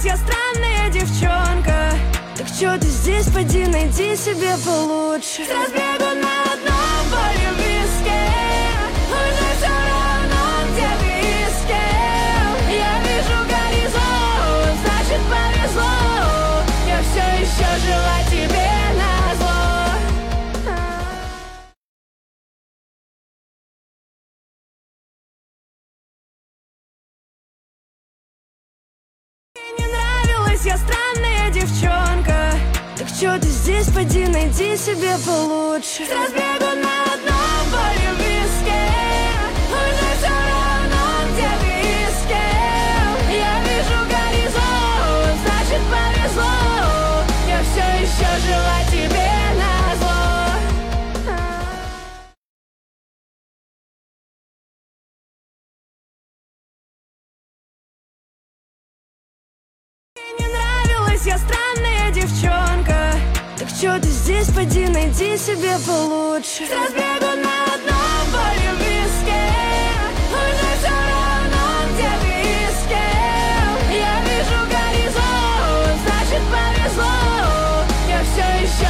я странная девчонка. Так чё ты здесь, поди найди себе получше. С разбегу на одном поле виске. Уже всё равно, где ты и с кем. Я вижу горизонт, значит повезло. Я все еще жила тебе назло. Мне не нравилась я странная девчонка. Так чё ты здесь, поди найди себе получше. С разбегу на одном поле виске. Уже всё равно, где ты и с кем. Я вижу горизонт, значит повезло. Я все еще жила тебе назло. Мне не нравилась я странная девчонка. Так чё ты здесь, поди найди себе получше. С разбегу на